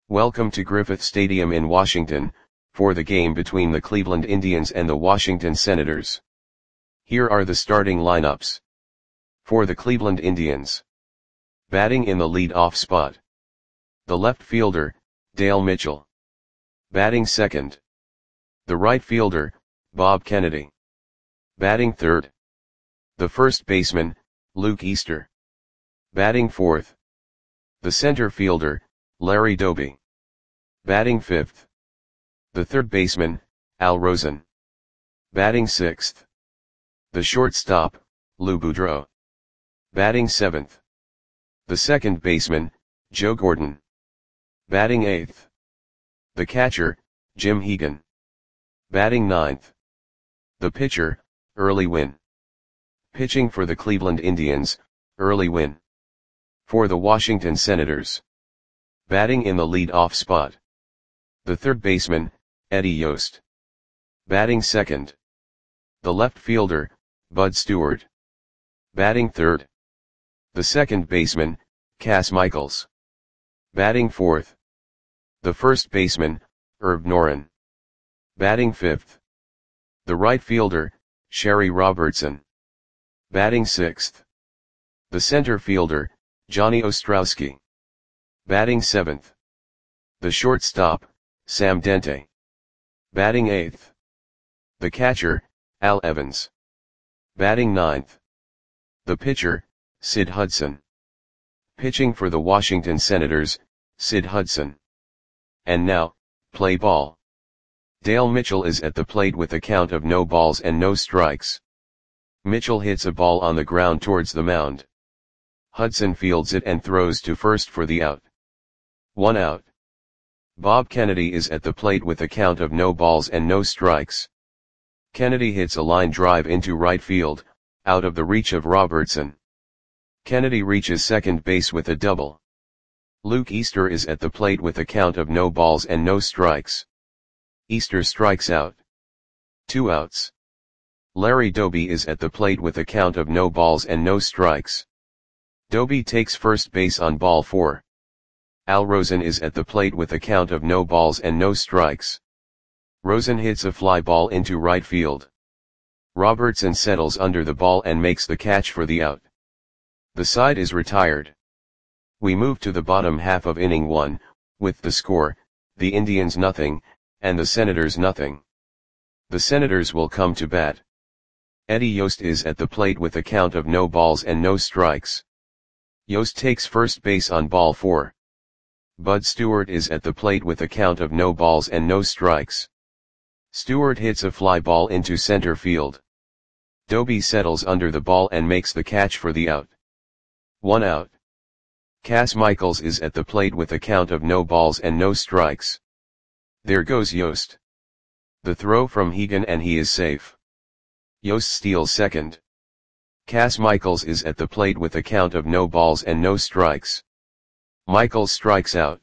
Welcome to Griffith Stadium in Washington, for the game between the Cleveland Indians and the Washington Senators. Here are the starting lineups. For the Cleveland Indians. Batting in the lead-off spot. The left fielder, Dale Mitchell. Batting second. The right fielder, Bob Kennedy. Batting third. The first baseman, Luke Easter. Batting fourth. The center fielder, Larry Doby. Batting fifth. The third baseman, Al Rosen. Batting sixth. The shortstop, Lou Boudreau. Batting seventh. The second baseman, Joe Gordon. Batting eighth. The catcher, Jim Hegan. Batting ninth. The pitcher, Early Wynn. Pitching for the Cleveland Indians, Early Wynn. For the Washington Senators. Batting in the lead-off spot. The third baseman, Eddie Yost. Batting second. The left fielder, Bud Stewart. Batting third. The second baseman, Cas Michaels. Batting fourth. The first baseman, Herb Noren. Batting fifth. The right fielder, Sherry Robertson. Batting sixth. The center fielder, Johnny Ostrowski. Batting seventh. The shortstop, Sam Dente. Batting eighth. The catcher, Al Evans. Batting ninth. The pitcher, Sid Hudson. Pitching for the Washington Senators, Sid Hudson. And now, play ball. Dale Mitchell is at the plate with a count of no balls and no strikes. Mitchell hits a ball on the ground towards the mound. Hudson fields it and throws to first for the out. 1 out. Bob Kennedy is at the plate with a count of no balls and no strikes. Kennedy hits a line drive into right field, out of the reach of Robertson. Kennedy reaches second base with a double. Luke Easter is at the plate with a count of no balls and no strikes. Easter strikes out. 2 outs. Larry Doby is at the plate with a count of no balls and no strikes. Doby takes first base on ball 4. Al Rosen is at the plate with a count of no balls and no strikes. Rosen hits a fly ball into right field. Robertson settles under the ball and makes the catch for the out. The side is retired. We move to the bottom half of inning 1, with the score, the Indians nothing, and the Senators nothing. The Senators will come to bat. Eddie Yost is at the plate with a count of no balls and no strikes. Yost takes first base on ball 4. Bud Stewart is at the plate with a count of no balls and no strikes. Stewart hits a fly ball into center field. Doby settles under the ball and makes the catch for the out. 1 out. Cas Michaels is at the plate with a count of no balls and no strikes. There goes Yost. The throw from Hegan and he is safe. Yost steals second. Cas Michaels is at the plate with a count of no balls and no strikes. Michaels strikes out.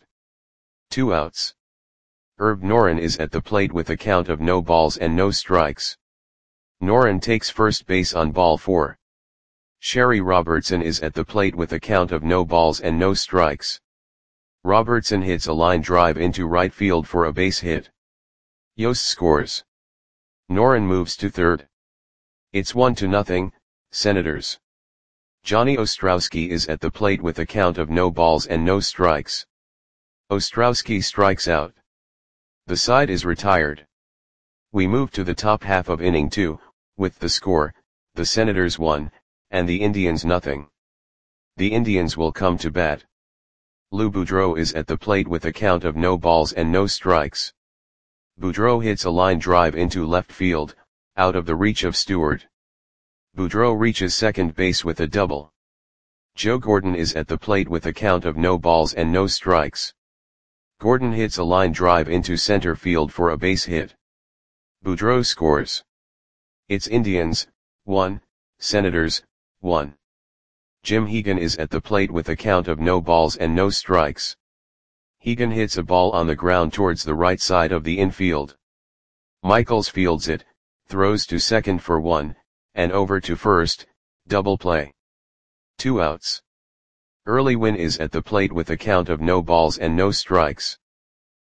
2 outs. Herb Noren is at the plate with a count of no balls and no strikes. Noren takes first base on ball 4. Sherry Robertson is at the plate with a count of no balls and no strikes. Robertson hits a line drive into right field for a base hit. Yost scores. Noren moves to third. It's 1-0, Senators. Johnny Ostrowski is at the plate with a count of no balls and no strikes. Ostrowski strikes out. The side is retired. We move to the top half of inning 2, with the score, the Senators 1, and the Indians nothing. The Indians will come to bat. Lou Boudreau is at the plate with a count of no balls and no strikes. Boudreau hits a line drive into left field, out of the reach of Stewart. Boudreau reaches second base with a double. Joe Gordon is at the plate with a count of no balls and no strikes. Gordon hits a line drive into center field for a base hit. Boudreau scores. It's Indians, 1, Senators, 1. Jim Hegan is at the plate with a count of no balls and no strikes. Hegan hits a ball on the ground towards the right side of the infield. Michaels fields it, throws to second for 1, and over to first, double play. 2 outs. Early Wynn is at the plate with a count of no balls and no strikes.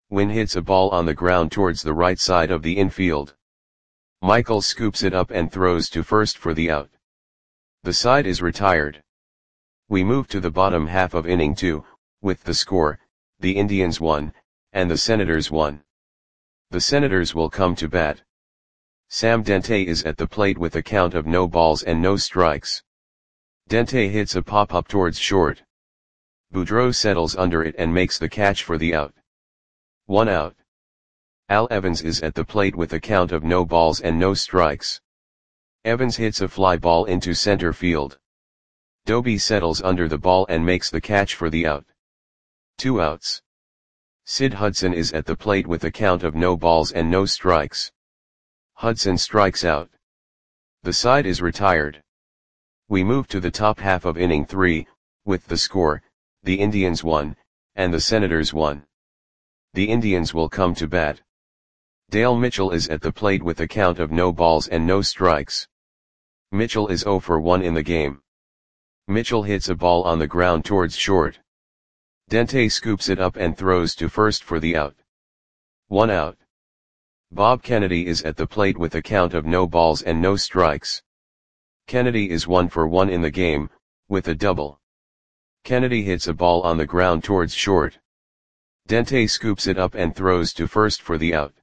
Wynn hits a ball on the ground towards the right side of the infield. Michaels scoops it up and throws to first for the out. The side is retired. We move to the bottom half of inning 2, with the score, the Indians 1, and the Senators 1. The Senators will come to bat. Sam Dente is at the plate with a count of no balls and no strikes. Dente hits a pop-up towards short. Boudreau settles under it and makes the catch for the out. 1 out. Al Evans is at the plate with a count of no balls and no strikes. Evans hits a fly ball into center field. Doby settles under the ball and makes the catch for the out. 2 outs. Sid Hudson is at the plate with a count of no balls and no strikes. Hudson strikes out. The side is retired. We move to the top half of inning 3, with the score, the Indians 1, and the Senators 1. The Indians will come to bat. Dale Mitchell is at the plate with a count of no balls and no strikes. Mitchell is 0 for 1 in the game. Mitchell hits a ball on the ground towards short. Dente scoops it up and throws to first for the out. 1 out. Bob Kennedy is at the plate with a count of no balls and no strikes. Kennedy is 1 for 1 in the game, with a double. Kennedy hits a ball on the ground towards short. Dente scoops it up and throws to first for the out.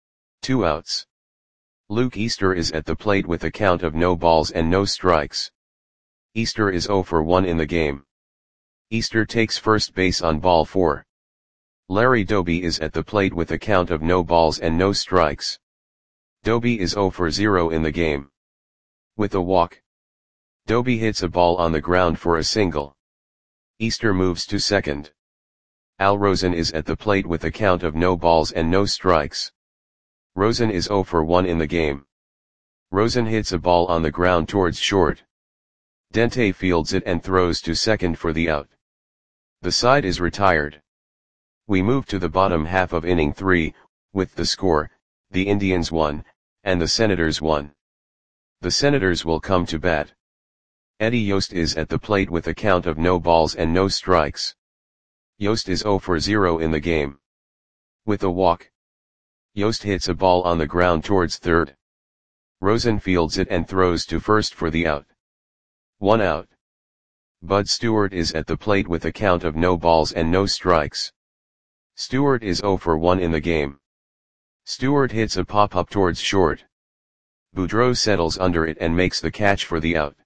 2 outs. Luke Easter is at the plate with a count of no balls and no strikes. Easter is 0 for 1 in the game. Easter takes first base on ball 4. Larry Doby is at the plate with a count of no balls and no strikes. Doby is 0 for 0 in the game. With a walk. Doby hits a ball on the ground for a single. Easter moves to second. Al Rosen is at the plate with a count of no balls and no strikes. Rosen is 0 for 1 in the game. Rosen hits a ball on the ground towards short. Dente fields it and throws to second for the out. The side is retired. We move to the bottom half of inning 3, with the score, the Indians 1, and the Senators 1. The Senators will come to bat. Eddie Yost is at the plate with a count of no balls and no strikes. Yost is 0 for 0 in the game. With a walk. Yost hits a ball on the ground towards third. Rosen fields it and throws to first for the out. 1 out. Bud Stewart is at the plate with a count of no balls and no strikes. Stewart is 0 for 1 in the game. Stewart hits a pop-up towards short. Boudreau settles under it and makes the catch for the out.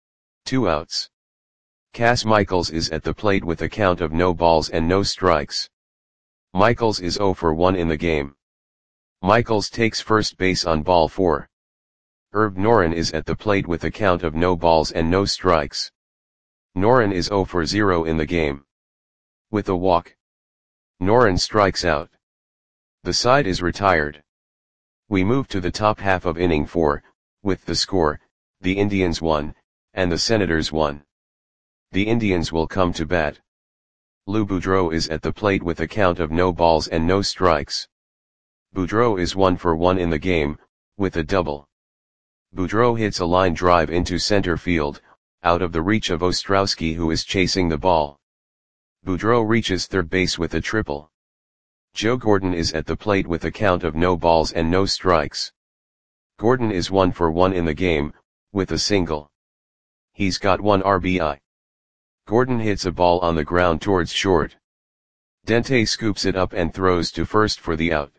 2 outs. Cass Michaels is at the plate with a count of no balls and no strikes. Michaels is 0 for 1 in the game. Michaels takes first base on ball 4. Herb Noren is at the plate with a count of no balls and no strikes. Noren is 0 for 0 in the game. With a walk. Noren strikes out. The side is retired. We move to the top half of inning 4, with the score, the Indians 1, and the Senators 1. The Indians will come to bat. Lou Boudreau is at the plate with a count of no balls and no strikes. Boudreau is 1 for 1 in the game, with a double. Boudreau hits a line drive into center field, out of the reach of Ostrowski, who is chasing the ball. Boudreau reaches third base with a triple. Joe Gordon is at the plate with a count of no balls and no strikes. Gordon is 1 for 1 in the game, with a single. He's got 1 RBI. Gordon hits a ball on the ground towards short. Dente scoops it up and throws to first for the out.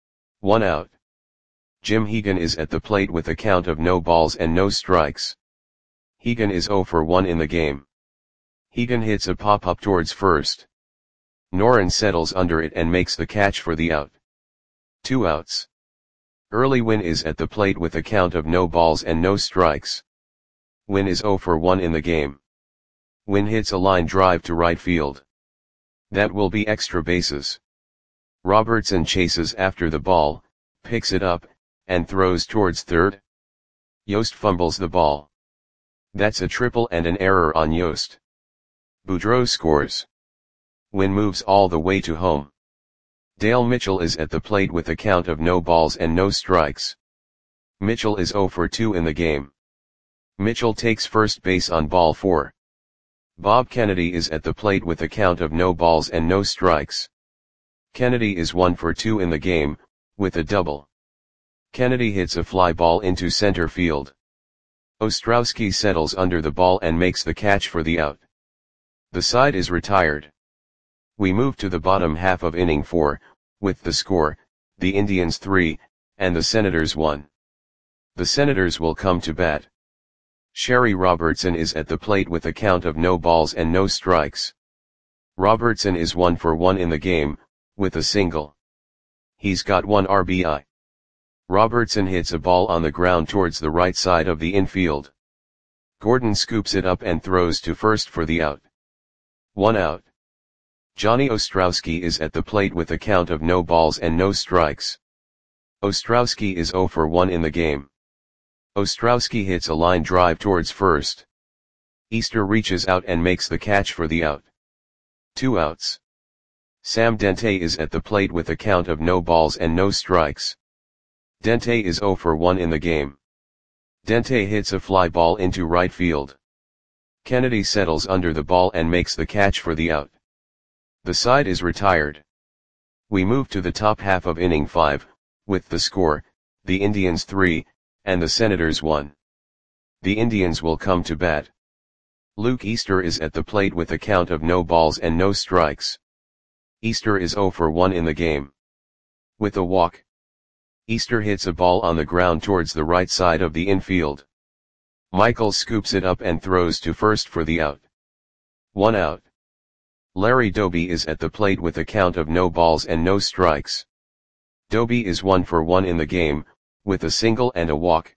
1 out. Jim Hegan is at the plate with a count of no balls and no strikes. Hegan is 0 for 1 in the game. Hegan hits a pop-up towards first. Noren settles under it and makes the catch for the out. 2 outs. Early Wynn is at the plate with a count of no balls and no strikes. Wynn is 0 for 1 in the game. Wynn hits a line drive to right field. That will be extra bases. Robertson chases after the ball, picks it up, and throws towards third. Yost fumbles the ball. That's a triple and an error on Yost. Boudreau scores. Wynn moves all the way to home. Dale Mitchell is at the plate with a count of no balls and no strikes. Mitchell is 0 for 2 in the game. Mitchell takes first base on ball 4. Bob Kennedy is at the plate with a count of no balls and no strikes. Kennedy is 1 for 2 in the game, with a double. Kennedy hits a fly ball into center field. Ostrowski settles under the ball and makes the catch for the out. The side is retired. We move to the bottom half of inning 4, with the score, the Indians 3, and the Senators 1. The Senators will come to bat. Sherry Robertson is at the plate with a count of no balls and no strikes. Robertson is 1 for 1 in the game, with a single. He's got 1 RBI. Robertson hits a ball on the ground towards the right side of the infield. Gordon scoops it up and throws to first for the out. 1 out. Johnny Ostrowski is at the plate with a count of no balls and no strikes. Ostrowski is 0 for 1 in the game. Ostrowski hits a line drive towards first. Easter reaches out and makes the catch for the out. 2 outs. Sam Dente is at the plate with a count of no balls and no strikes. Dente is 0 for 1 in the game. Dente hits a fly ball into right field. Kennedy settles under the ball and makes the catch for the out. The side is retired. We move to the top half of inning 5, with the score, the Indians 3, and the Senators 1. The Indians will come to bat. Luke Easter is at the plate with a count of no balls and no strikes. Easter is 0 for 1 in the game. With a walk. Easter hits a ball on the ground towards the right side of the infield. Michael scoops it up and throws to first for the out. 1 out. Larry Doby is at the plate with a count of no balls and no strikes. Doby is 1 for 1 in the game, with a single and a walk.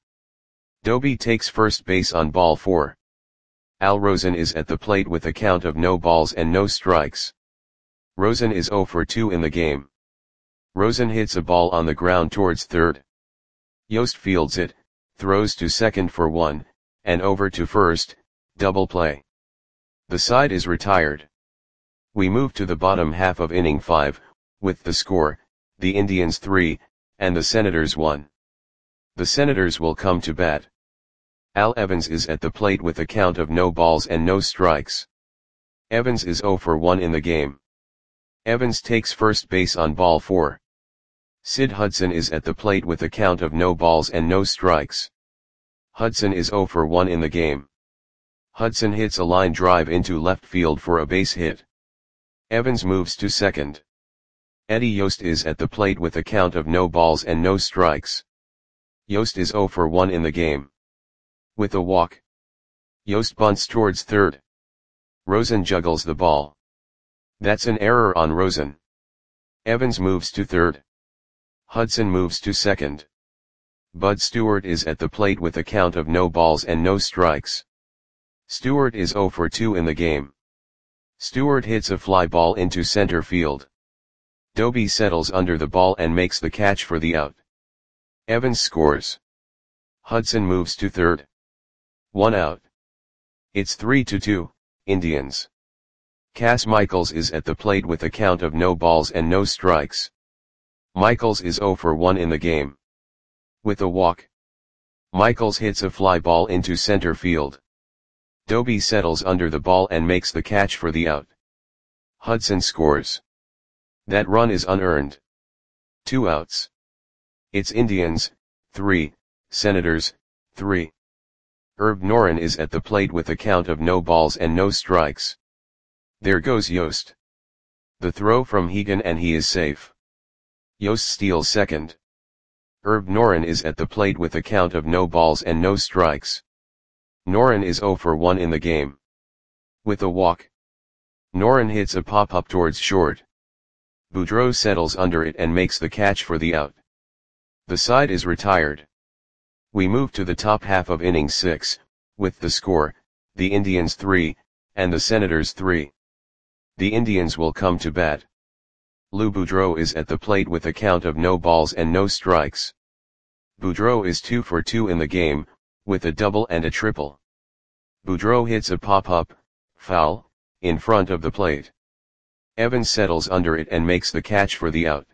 Doby takes first base on ball 4. Al Rosen is at the plate with a count of no balls and no strikes. Rosen is 0 for 2 in the game. Rosen hits a ball on the ground towards third. Yost fields it, throws to second for 1, and over to first, double play. The side is retired. We move to the bottom half of inning 5, with the score, the Indians 3, and the Senators 1. The Senators will come to bat. Al Evans is at the plate with a count of no balls and no strikes. Evans is 0 for 1 in the game. Evans takes first base on ball 4. Sid Hudson is at the plate with a count of no balls and no strikes. Hudson is 0 for 1 in the game. Hudson hits a line drive into left field for a base hit. Evans moves to second. Eddie Yost is at the plate with a count of no balls and no strikes. Yost is 0 for 1 in the game. With a walk. Yost bunts towards third. Rosen juggles the ball. That's an error on Rosen. Evans moves to third. Hudson moves to second. Bud Stewart is at the plate with a count of no balls and no strikes. Stewart is 0 for 2 in the game. Stewart hits a fly ball into center field. Doby settles under the ball and makes the catch for the out. Evans scores. Hudson moves to third. 1 out. It's 3-2, Indians. Cass Michaels is at the plate with a count of no balls and no strikes. Michaels is 0 for 1 in the game. With a walk. Michaels hits a fly ball into center field. Doby settles under the ball and makes the catch for the out. Hudson scores. That run is unearned. 2 outs. It's Indians, 3, Senators, 3. Herb Noren is at the plate with a count of no balls and no strikes. There goes Yost. The throw from Hegan and he is safe. Yost steals second. Herb Noren is at the plate with a count of no balls and no strikes. Noren is 0 for 1 in the game. With a walk. Noren hits a pop-up towards short. Boudreau settles under it and makes the catch for the out. The side is retired. We move to the top half of inning 6, with the score, the Indians 3, and the Senators 3. The Indians will come to bat. Lou Boudreau is at the plate with a count of no balls and no strikes. Boudreau is 2 for 2 in the game, with a double and a triple. Boudreau hits a pop-up, foul, in front of the plate. Evans settles under it and makes the catch for the out.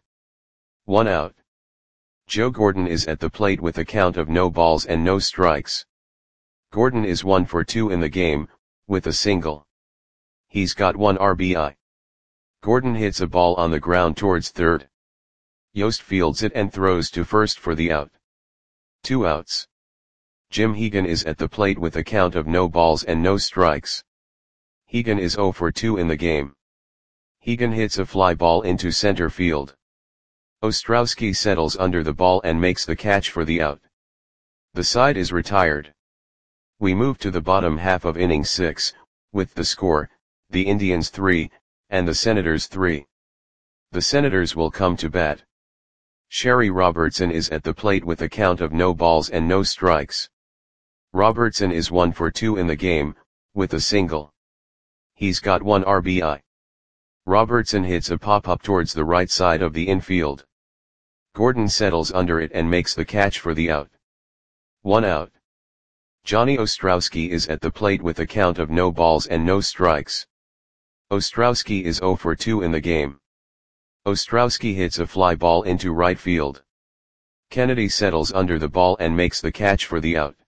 1 out. Joe Gordon is at the plate with a count of no balls and no strikes. Gordon is 1 for 2 in the game, with a single. He's got 1 RBI. Gordon hits a ball on the ground towards third. Yost fields it and throws to first for the out. 2 outs. Jim Hegan is at the plate with a count of no balls and no strikes. Hegan is 0 for 2 in the game. Hegan hits a fly ball into center field. Ostrowski settles under the ball and makes the catch for the out. The side is retired. We move to the bottom half of inning 6, with the score, the Indians 3, and the Senators 3. The Senators will come to bat. Sherry Robertson is at the plate with a count of no balls and no strikes. Robertson is 1 for 2 in the game, with a single. He's got 1 RBI. Robertson hits a pop-up towards the right side of the infield. Gordon settles under it and makes the catch for the out. 1 out. Johnny Ostrowski is at the plate with a count of no balls and no strikes. Ostrowski is 0 for 2 in the game. Ostrowski hits a fly ball into right field. Kennedy settles under the ball and makes the catch for the out.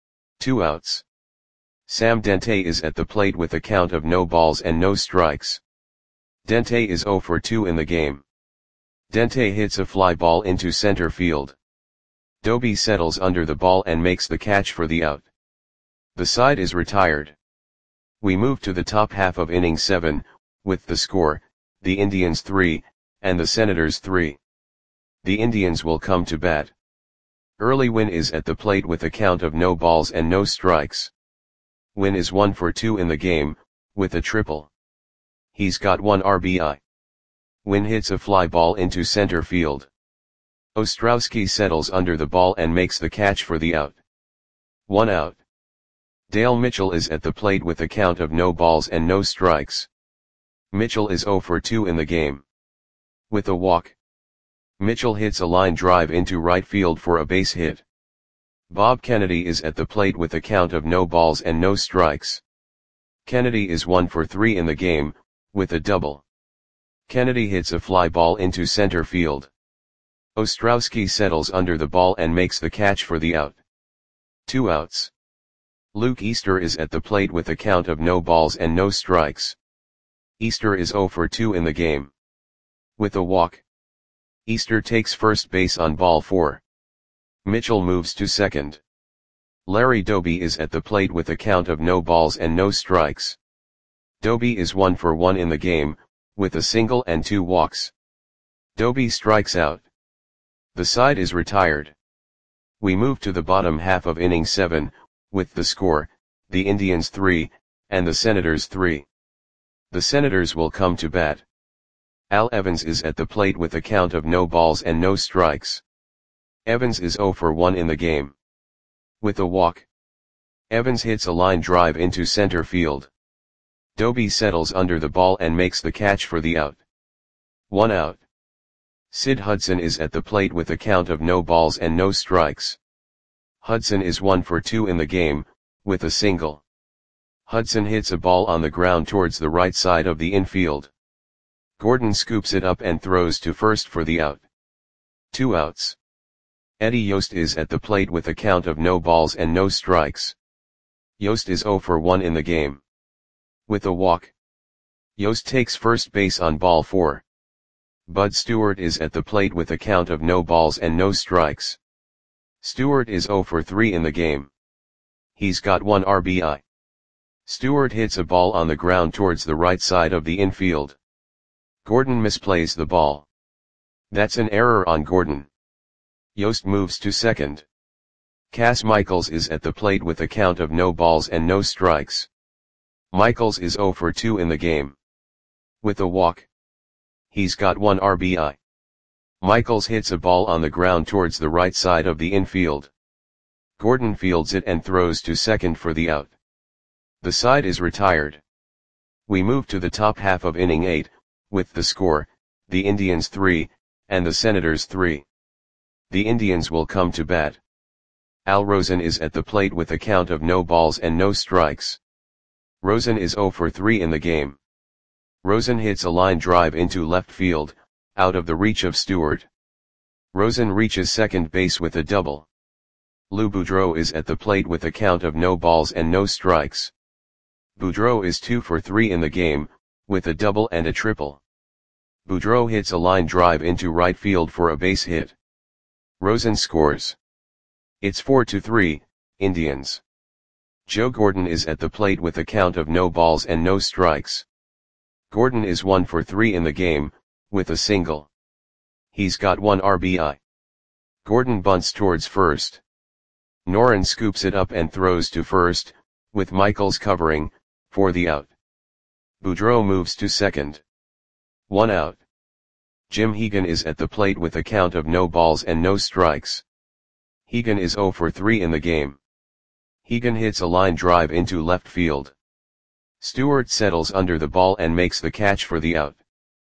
2 outs. Sam Dente is at the plate with a count of no balls and no strikes. Dente is 0 for 2 in the game. Dente hits a fly ball into center field. Doby settles under the ball and makes the catch for the out. The side is retired. We move to the top half of inning 7, with the score, the Indians 3, and the Senators 3. The Indians will come to bat. Early Wynn is at the plate with a count of no balls and no strikes. Wynn is 1 for 2 in the game, with a triple. He's got 1 RBI. Wynn hits a fly ball into center field. Ostrowski settles under the ball and makes the catch for the out. 1 out. Dale Mitchell is at the plate with a count of no balls and no strikes. Mitchell is 0 for 2 in the game. With a walk. Mitchell hits a line drive into right field for a base hit. Bob Kennedy is at the plate with a count of no balls and no strikes. Kennedy is 1 for 3 in the game, with a double. Kennedy hits a fly ball into center field. Ostrowski settles under the ball and makes the catch for the out. 2 outs. Luke Easter is at the plate with a count of no balls and no strikes. Easter is 0 for 2 in the game. With a walk. Easter takes first base on ball 4. Mitchell moves to second. Larry Doby is at the plate with a count of no balls and no strikes. Doby is 1 for 1 in the game, with a single and 2 walks. Doby strikes out. The side is retired. We move to the bottom half of inning 7, with the score, the Indians 3, and the Senators 3. The Senators will come to bat. Al Evans is at the plate with a count of no balls and no strikes. Evans is 0 for 1 in the game. With a walk. Evans hits a line drive into center field. Doby settles under the ball and makes the catch for the out. 1 out. Sid Hudson is at the plate with a count of no balls and no strikes. Hudson is 1 for 2 in the game, with a single. Hudson hits a ball on the ground towards the right side of the infield. Gordon scoops it up and throws to first for the out. 2 outs. Eddie Yost is at the plate with a count of no balls and no strikes. Yost is 0 for 1 in the game. With a walk. Yost takes first base on ball 4. Bud Stewart is at the plate with a count of no balls and no strikes. Stewart is 0 for 3 in the game. He's got 1 RBI. Stewart hits a ball on the ground towards the right side of the infield. Gordon misplays the ball. That's an error on Gordon. Yost moves to second. Cass Michaels is at the plate with a count of no balls and no strikes. Michaels is 0 for 2 in the game. With a walk. He's got 1 RBI. Michaels hits a ball on the ground towards the right side of the infield. Gordon fields it and throws to second for the out. The side is retired. We move to the top half of inning 8, with the score, the Indians 3, and the Senators 3. The Indians will come to bat. Al Rosen is at the plate with a count of no balls and no strikes. Rosen is 0 for 3 in the game. Rosen hits a line drive into left field, out of the reach of Stewart. Rosen reaches second base with a double. Lou Boudreau is at the plate with a count of no balls and no strikes. Boudreau is 2 for 3 in the game, with a double and a triple. Boudreau hits a line drive into right field for a base hit. Rosen scores. It's 4-3, Indians. Joe Gordon is at the plate with a count of no balls and no strikes. Gordon is 1 for 3 in the game, with a single. He's got 1 RBI. Gordon bunts towards first. Noren scoops it up and throws to first, with Michaels covering, for the out. Boudreau moves to second. 1 out. Jim Hegan is at the plate with a count of no balls and no strikes. Hegan is 0 for 3 in the game. Hegan hits a line drive into left field. Stewart settles under the ball and makes the catch for the out.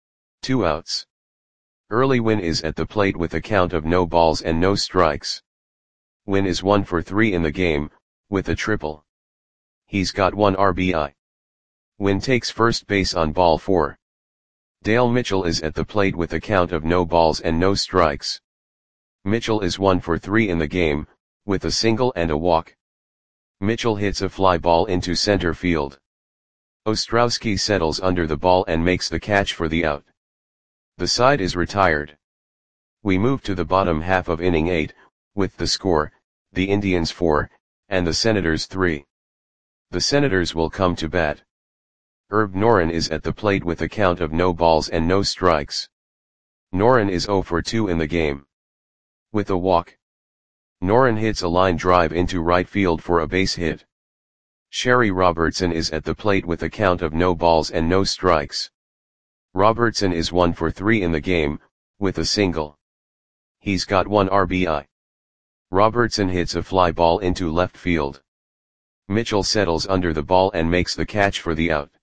2 outs. Early Wynn is at the plate with a count of no balls and no strikes. Wynn is 1 for 3 in the game, with a triple. He's got 1 RBI. Wynn takes first base on ball 4. Dale Mitchell is at the plate with a count of no balls and no strikes. Mitchell is 1 for 3 in the game, with a single and a walk. Mitchell hits a fly ball into center field. Ostrowski settles under the ball and makes the catch for the out. The side is retired. We move to the bottom half of inning 8, with the score, the Indians 4, and the Senators 3. The Senators will come to bat. Herb Noren is at the plate with a count of no balls and no strikes. Noren is 0 for 2 in the game. With a walk. Noren hits a line drive into right field for a base hit. Sherry Robertson is at the plate with a count of no balls and no strikes. Robertson is 1 for 3 in the game, with a single. He's got 1 RBI. Robertson hits a fly ball into left field. Mitchell settles under the ball and makes the catch for the out.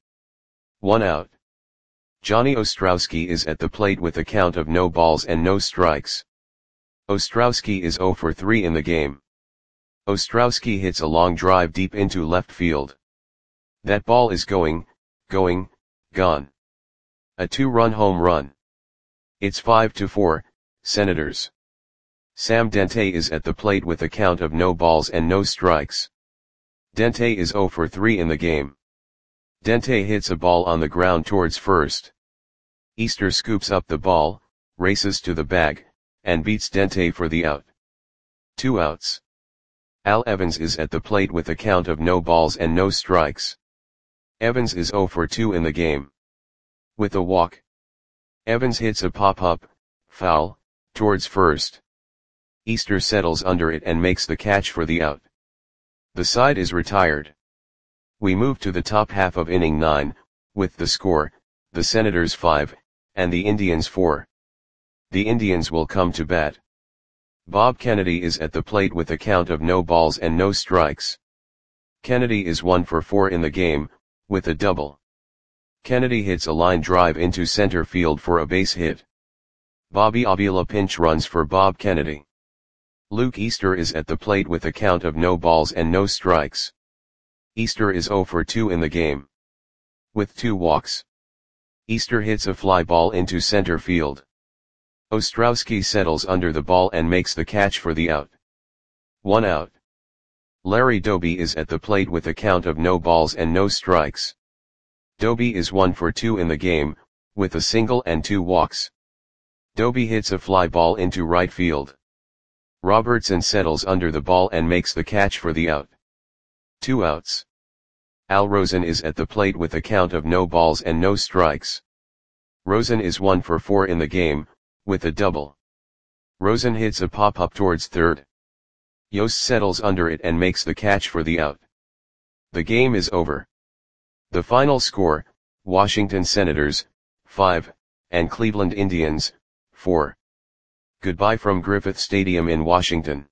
1 out. Johnny Ostrowski is at the plate with a count of no balls and no strikes. Ostrowski is 0 for 3 in the game. Ostrowski hits a long drive deep into left field. That ball is gone. A 2-run home run. It's 5-4, Senators. Sam Dente is at the plate with a count of no balls and no strikes. Dente is 0 for 3 in the game. Dente hits a ball on the ground towards first. Easter scoops up the ball, races to the bag, and beats Dente for the out. 2 outs. Al Evans is at the plate with a count of no balls and no strikes. Evans is 0 for 2 in the game. With a walk. Evans hits a pop-up, foul, towards first. Easter settles under it and makes the catch for the out. The side is retired. We move to the top half of inning 9, with the score, the Senators 5, and the Indians 4. The Indians will come to bat. Bob Kennedy is at the plate with a count of no balls and no strikes. Kennedy is 1 for 4 in the game, with a double. Kennedy hits a line drive into center field for a base hit. Bobby Avila pinch runs for Bob Kennedy. Luke Easter is at the plate with a count of no balls and no strikes. Easter is 0 for 2 in the game. With 2 walks. Easter hits a fly ball into center field. Ostrowski settles under the ball and makes the catch for the out. 1 out. Larry Doby is at the plate with a count of no balls and no strikes. Doby is 1 for 2 in the game, with a single and 2 walks. Doby hits a fly ball into right field. Robertson settles under the ball and makes the catch for the out. 2 outs. Al Rosen is at the plate with a count of no balls and no strikes. Rosen is 1 for 4 in the game, with a double. Rosen hits a pop-up towards third. Yost settles under it and makes the catch for the out. The game is over. The final score, Washington Senators, 5, and Cleveland Indians, 4. Goodbye from Griffith Stadium in Washington.